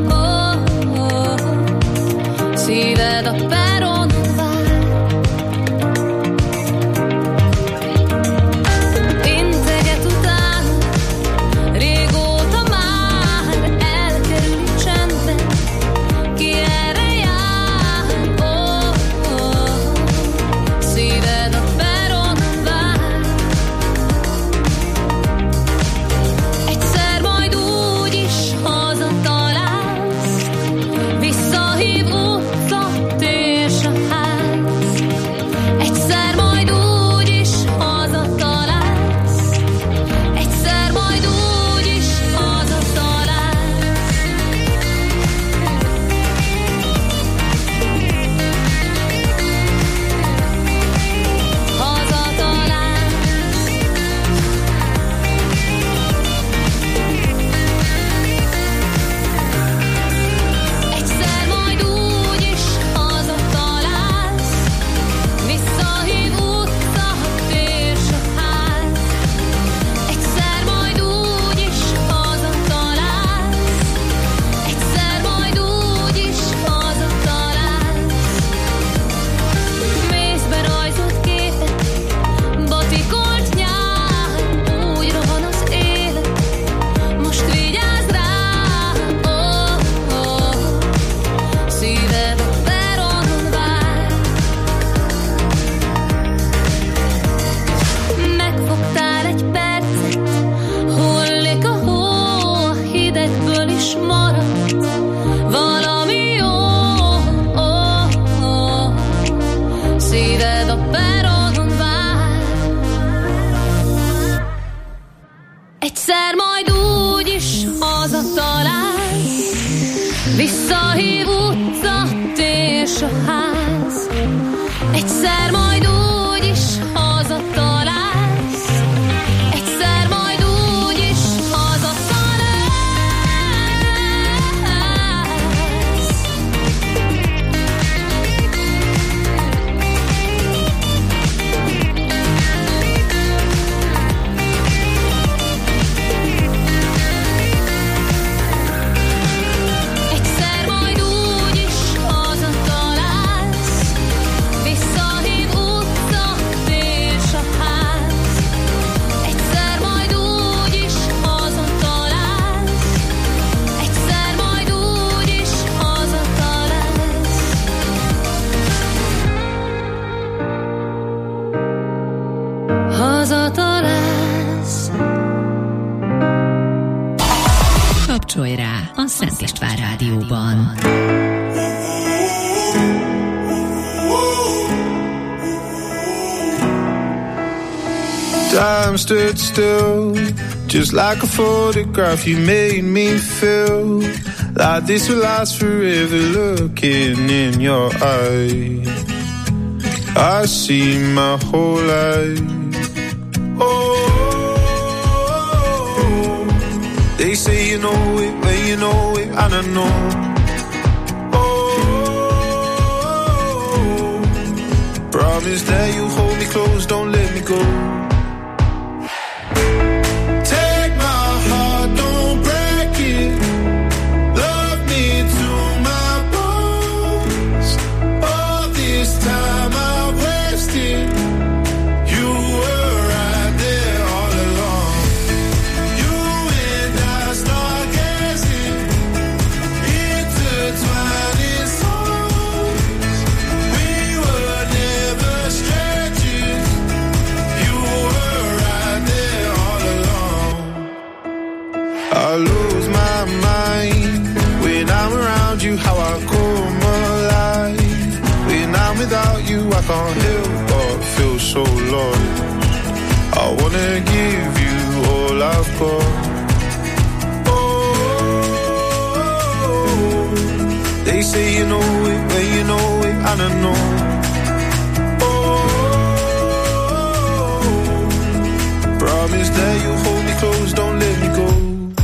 szíved a peronon vár. Integet utána, régóta már elkerül csendben, ki erre jár, szíved a peronon vár. Egyszer majd úgyis hazatalálsz, visszahív utca, térs a ház. Egyszer majd úgyis hazatalálsz, egyszer majd úgyis hazatalálsz. Hazatalálsz. Egyszer majd úgyis hazatalálsz, visszahív utca, térs a ház. Egyszer majd úgyis hazatalálsz, egyszer majd úgyis hazatalálsz. Mészbe rajzolt képek, batikolt nyár, úgy rohan az élet, most vigyázz rám, szíved a peronon vár. Megfogtál egy percet, hullik a hó, a hidegből is maradt valami jó, szíved a peronon vár. Egyszer majd úgyis hazatalálsz, visszahív utca, térs a ház. Egyszer majd úgyis hazatalálsz, egyszer majd úgyis hazatalálsz. Egyszer majd Szent István Rádióban. Time stood still, just like a photograph. You made me feel like this will last forever. Looking in your eyes, I see my whole life. Oh, they say you know it when you know it, and I know. Oh, promise that you hold me close, don't let me go. I lose my mind when I'm around you, how I come alive. When I'm without you, I can't help but feel so lost. I wanna give you all I've got. Oh, they say you know it when you know it, and I know. Oh, promise that you'll hold me close, don't let me go.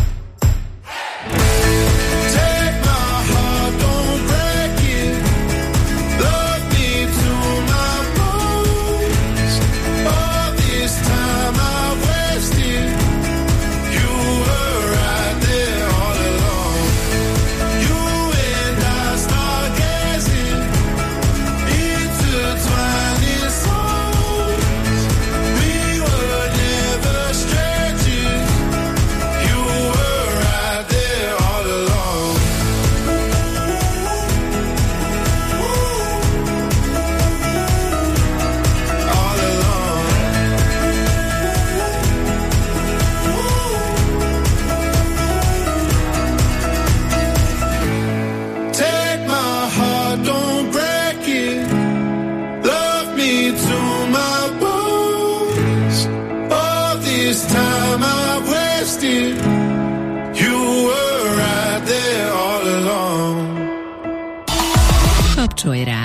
Kapcsolj rá!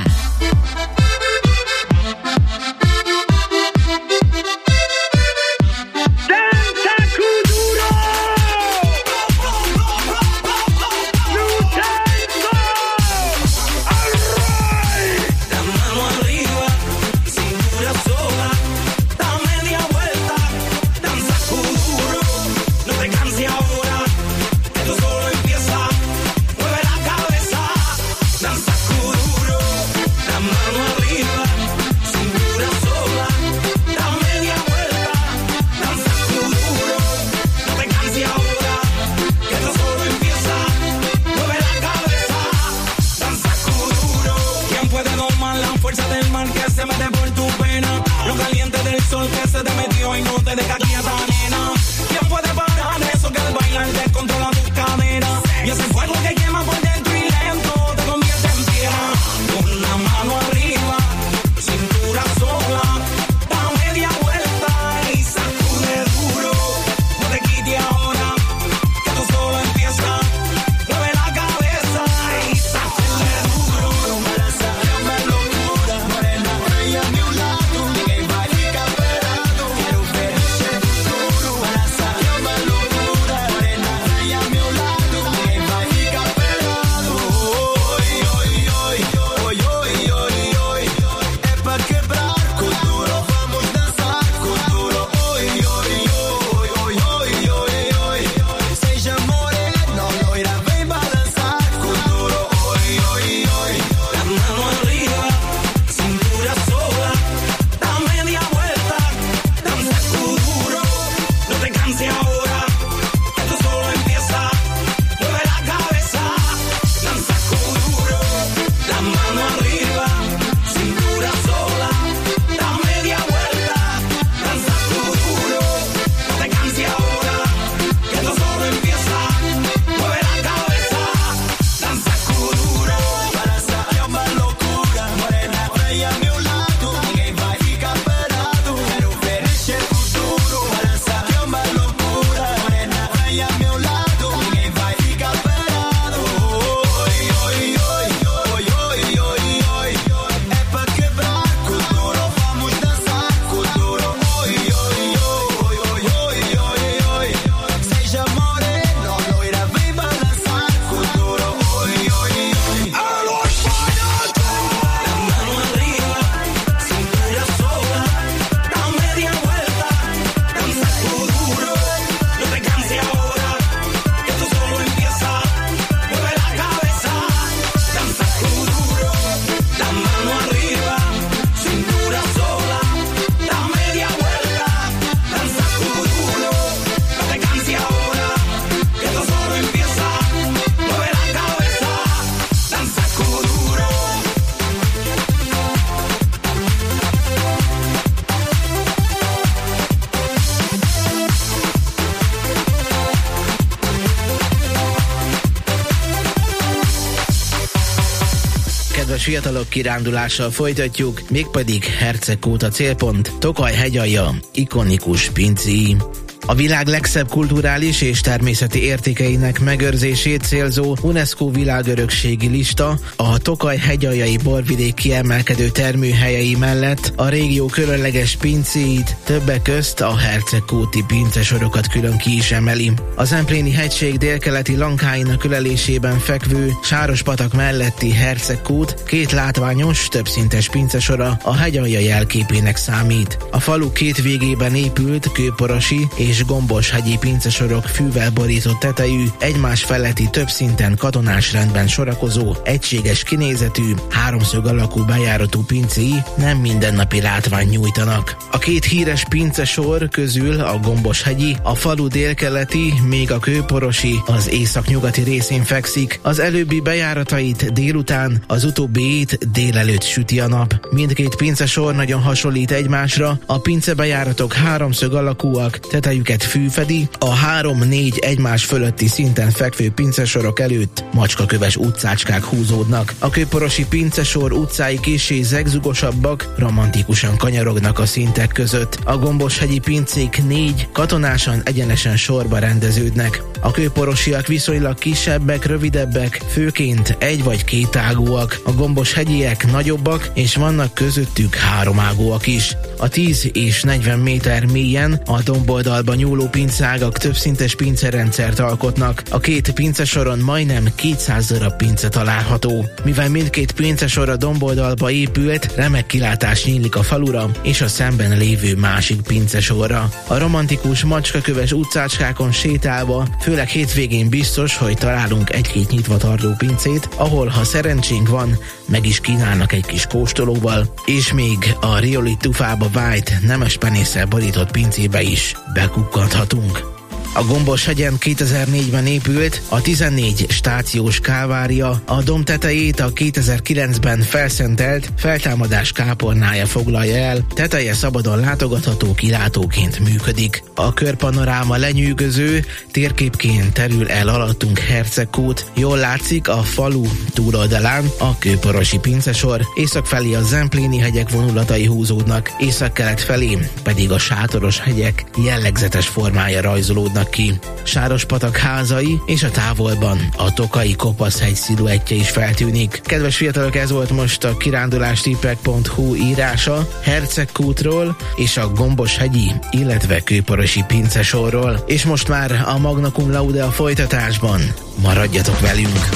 fiatalok kirándulással folytatjuk, mégpedig Herceggkút a célpont, Tokaj hegyalja, ikonikus pincéi. A világ legszebb kulturális és természeti értékeinek megőrzését célzó UNESCO világörökségi lista a Tokaj hegyaljai borvidék kiemelkedő termőhelyei mellett a régió különleges pincéit, többek közt a herceggkúti pincesorokat külön ki is emeli. A Zempléni hegység délkeleti lankáinak ölelésében fekvő Sárospatak melletti Herceggkút két látványos, többszintes pincesora a hegyalja jelképének számít. A falu két végében épült kőporosi és gombos-hegyi pincesorok fűvel borított tetejű, egymás feletti több szinten katonás rendben sorakozó, egységes kinézetű, háromszög alakú bejáratú pincéi nem mindennapi látványt nyújtanak. A két híres pincesor közül a gombos-hegyi, a falu délkeleti, még a kőporosi az északnyugati részén fekszik, az előbbi bejáratait délután, az utóbbiét délelőtt süti a nap. Mindkét pincesor nagyon hasonlít egymásra, a pincebejáratok háromszög alakúak, tetejüket fű fedi, a 3-4 egymás fölötti szinten fekvő pincesorok előtt macskaköves utcácskák húzódnak. A kőporosi pincesor utcái kissé zegzugosabbak, romantikusan kanyarognak a szintek között. A gombos-hegyi pincék 4 katonásan egyenesen sorba rendeződnek. A kőporosiak viszonylag kisebbek, rövidebbek, főként egy vagy két ágúak. A gombos-hegyiek nagyobbak, és vannak közöttük háromágúak is. A 10 és 40 méter mélyen a domboldalba nyúló pincágak többszintes pincerendszert alkotnak. A két pincesoron majdnem 200 darab pince található. Mivel mindkét pincesor a domboldalba épült, remek kilátás nyílik a falura és a szemben lévő másik pincesorra. A romantikus macskaköves utcácskákon sétálva, főleg hétvégén biztos, hogy találunk egy-két nyitva tartó pincét, ahol, ha szerencsénk van, meg is kínálnak egy kis kóstolóval, és még a rioli tufába vájt, nemes penésszel borított pincébe is bekukkanthatunk. A Gombos-hegyen 2004-ben épült a 14 stációs kávária, a domb tetejét a 2009-ben felszentelt feltámadás kápolnája foglalja el, teteje szabadon látogatható kilátóként működik. A körpanoráma lenyűgöző, térképként terül el alattunk Herceggkút, jól látszik a falu túloldalán a kőporosi pincesor, észak felé a Zempléni hegyek vonulatai húzódnak, északkelet felé pedig a sátoros hegyek jellegzetes formája rajzolódnak ki. Sárospatak házai és a távolban a tokaji kopaszhegy sziluettje is feltűnik. Kedves fiatalok, ez volt most a kirándulástippek.hu írása Herceggkútról és a gombos-hegyi, illetve kőporosi pincesorról. És most már a Magna Cum Laude a folytatásban. Maradjatok velünk!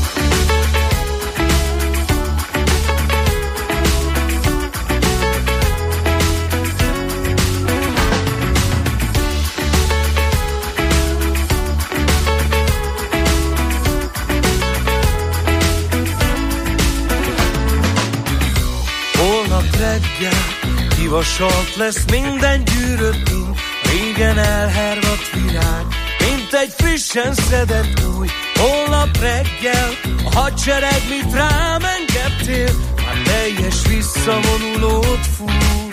Kivasalt lesz minden gyűrött ing, régen elhervadt virág, mint egy frissen szedett új. Holnap reggel a hadsereg, mit rám engedtél, már teljes visszavonulót fúj.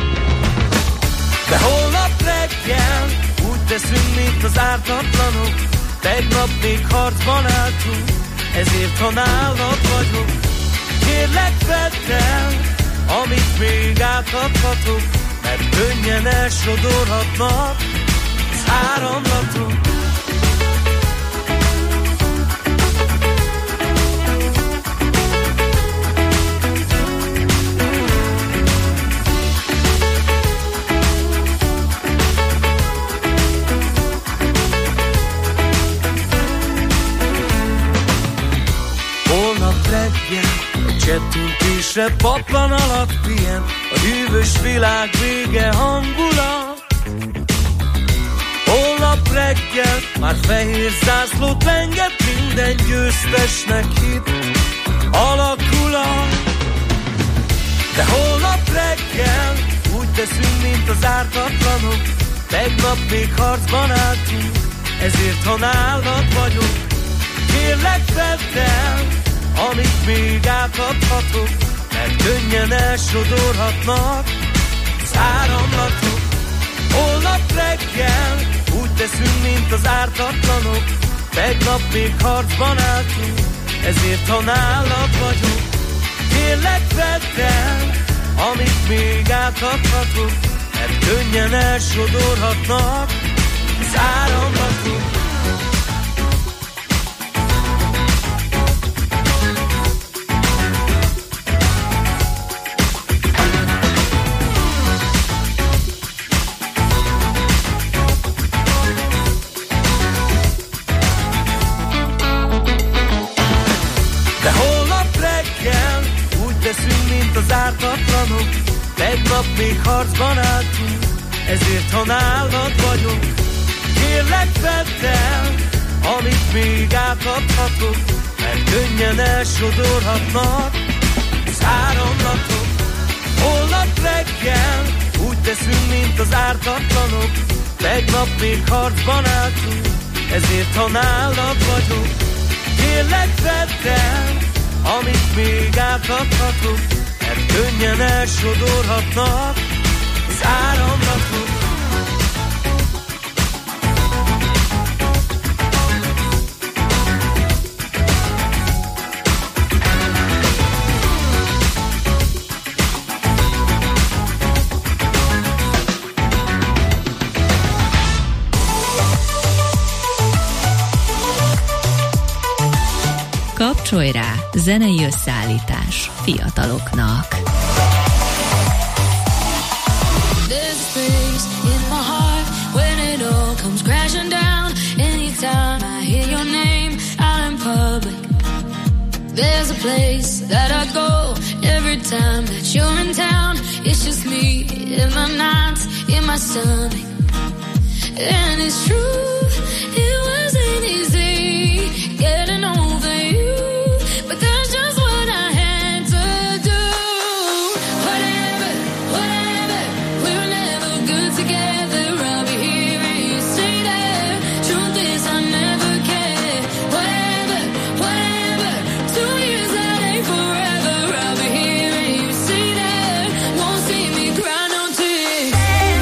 De holnap reggel úgy teszünk, mint az ártatlanok, tegnap még harcban álltunk, ezért ha nálad vagyok, kérlek vedd el, amit még átadhatok, mert könnyen elsodorhatnak az áramlatok. Holnap reggel csettintésre paplan alatt pihen a hűvös világ vége hangulat. Holnap reggel már fehér zászlót lenget, minden győztesnek hit alakulat. De holnap reggel úgy teszünk, mint az ártatlanok, tegnap még harcban álltunk, ezért ha nálad vagyok, kérlek vedd el, amit még átadhatok, mert könnyen elsodorhatnak az áramlatok. Holnap reggel úgy teszünk, mint az ártatlanok, tegnap még harcban álltunk, ezért ha nálad vagyok, Kérlek vedd el, amit még átadhatok, mert könnyen elsodorhatnak az áramlatok. Mint az ártatlanok, tegnap még harcban álltunk, ezért ha nálad vagyok, kérlek vedd el, amit még átadhatok, mert könnyen elsodorhatnak az áramlatok. Holnap reggel úgy teszünk, mint az ártatlanok, tegnap még harcban álltunk, ezért ha nálad vagyok, kérlek vedd el, amit még átadhatok, mert könnyen elsodorhatnak az áramlatok. Kapcsolj rá, zenei összeállítás fiataloknak. There's a place in my heart when it all comes crashing down. Anytime I hear your name out in public, there's a place that I go every time that you're in town. It's just me in my nights, in my stomach. And it's true, it wasn't easy getting over you, but that's just what I had to do. Whatever, we were never good together. I'll be here and you say that. Truth is I never cared. Whatever, 2 years that ain't forever. I'll be here and you say that. Won't see me cry no tears.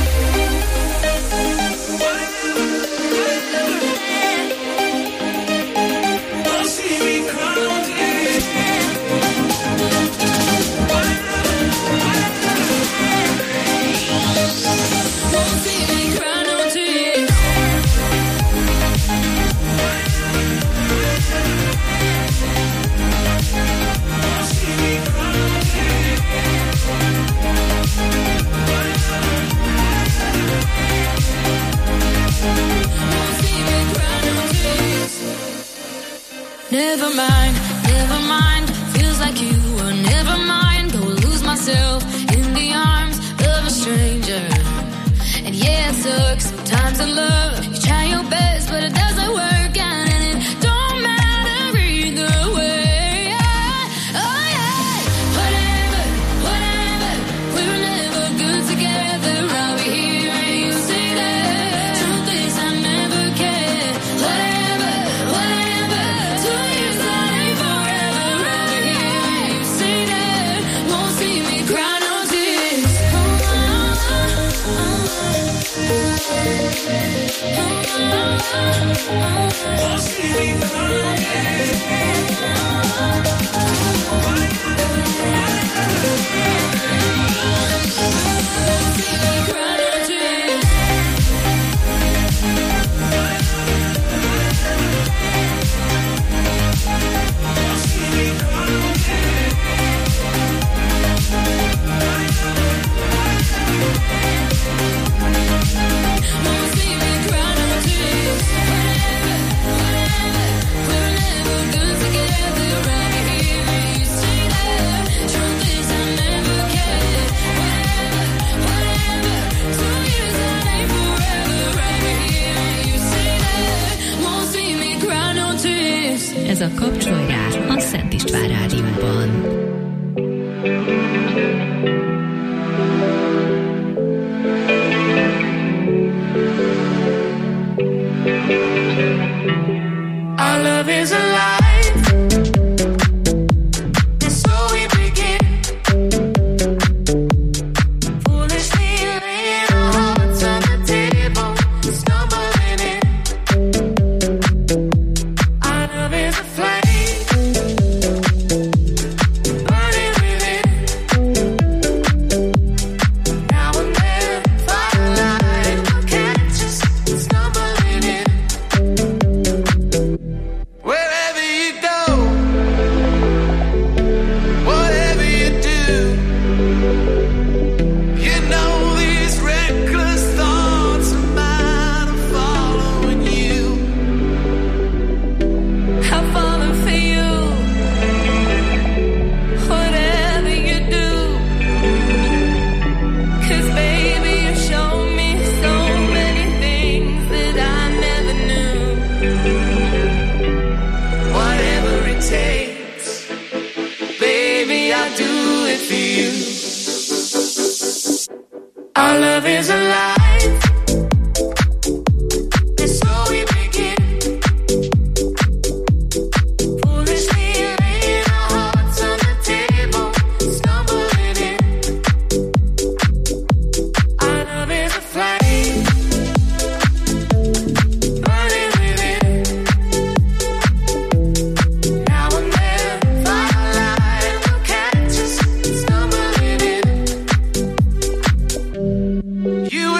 Never mind, feels like you were never mine. Go lose myself in the arms of a stranger. And yeah, it sucks sometimes in love. You try your best, but it doesn't work out, and it don't matter either way. Oh yeah, whatever, we were never good together. I'll be here and you say that. Truth is I never cared. Whatever, 2 years that ain't forever. I'll be here and you say that. Won't see me cry no tears. Won't see me cry no Ez a Kapcsolj rá a Szent István Rádióban. Our love is alive.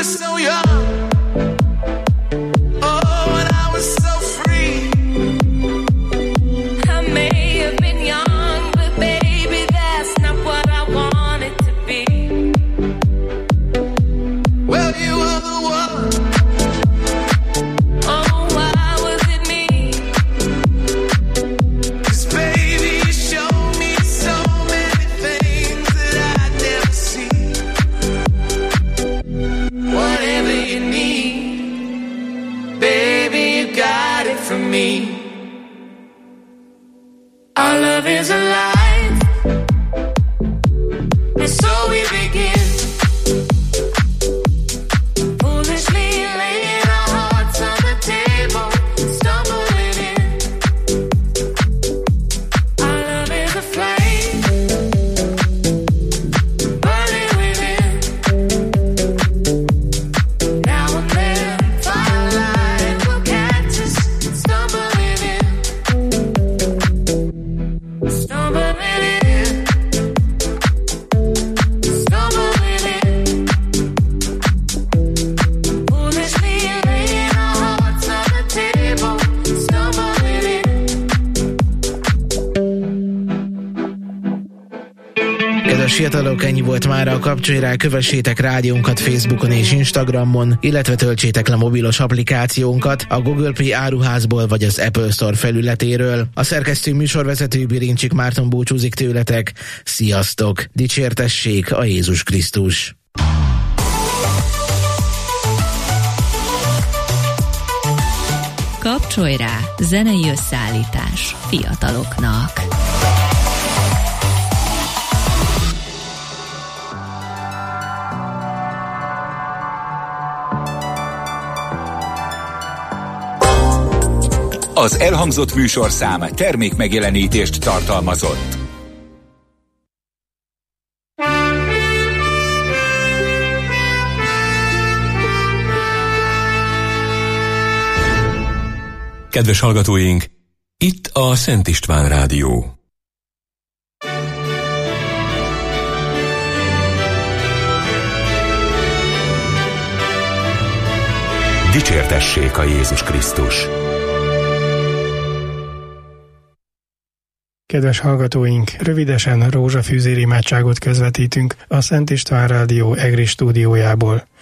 so young. Oh, when I was so free. I may have been young, but baby, that's not what I wanted to be. Well, you were the one. Oh, why was it me? 'Cause baby, you showed me so many things that I'd never see. Whatever you need, baby, you got it from me. Our love is alive, and so we begin. Foolishly laying our hearts on the table, stumbling in. Our love is a flame, burning within. Now and then, firelight will catch us, stumbling in. Stumbling in. Stumbling in. Foolishly laying our hearts on the table, stumbling in. Kedves fiatalok, ennyi volt már a Kapcsolj rá, kövessétek rádiónkat Facebookon és Instagramon, illetve töltsétek le mobilos applikációnkat a Google Play áruházból vagy az Apple Store felületéről. A szerkesztő műsorvezető Birincsik Márton búcsúzik tőletek. Sziasztok! Dicsértessék a Jézus Krisztus! Kapcsolj rá, zenei összeállítás fiataloknak. Az elhangzott műsorszám termék megjelenítést tartalmazott. Kedves hallgatóink, itt a Szent István Rádió. Dicsértessék a Jézus Krisztus! Kedves hallgatóink, rövidesen rózsafűzér imádságot közvetítünk a Szent István Rádió EGRI stúdiójából.